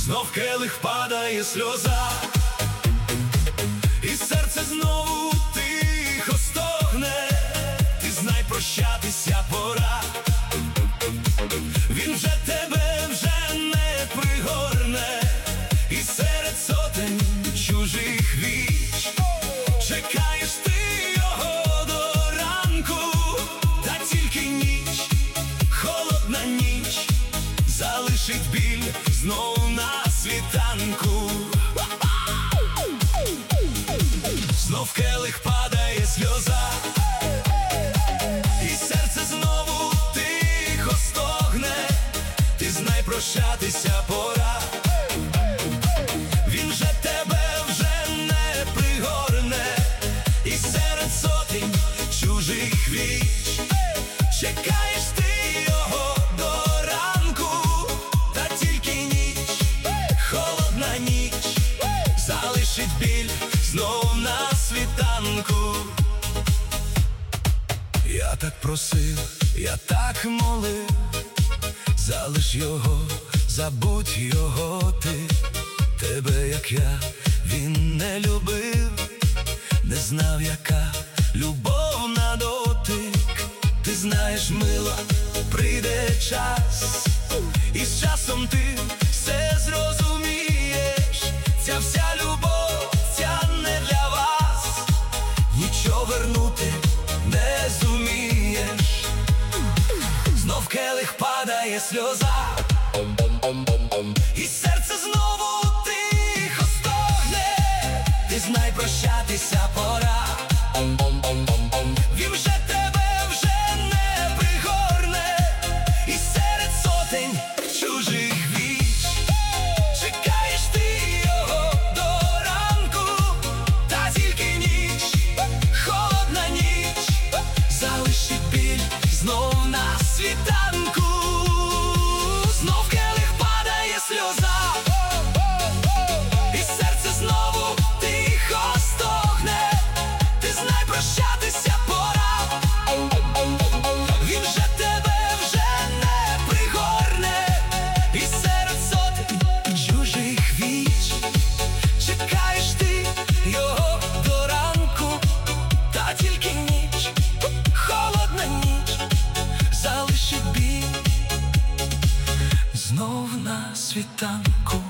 Знов келих падає сльоза, і серце знову тихо стогне. Ти знай, прощатися пора, він вже тебе вже не пригорне. І серед сотень чужих віч чекаєш ти його до ранку. Та тільки ніч, холодна ніч, залишить біль знов на світанку. Знов келих падає сльоза, і серце знову тихо стогне. Ти знай, прощатися пора, він же тебе вже не пригорне. І серед сотень чужих віч чекаєш ти його до ранку. Та тільки ніч, холодна ніч, залишить біль знов на світанку. Я так просив, я так молив, залиш його, забудь його ти. Тебе, як я, він не любив, не знав, яка любов на дотик. Ти знаєш, мила, прийде час, і з часом ти все зрозумієш. Ця вся любов, ця не для вас, нічого вернути не зумієш. Знов келих падає сльоза, і серце знову тихо стогне. Ти знай, прощатися пора, він вже тебе вже не пригорне. І серед сотень чужих віч чекаєш ти його до ранку. Та тільки ніч, холодна ніч, залишить біль знов на світанку. Знов келих падає сльоза, і серце знову тихо стогне. Ти знай, прощатися пора, він же тебе вже не пригорне. І серед сотень чужих віч чекаєш ти його до ранку. Та тільки ніч, холодна ніч, залишить біль знов на світанку.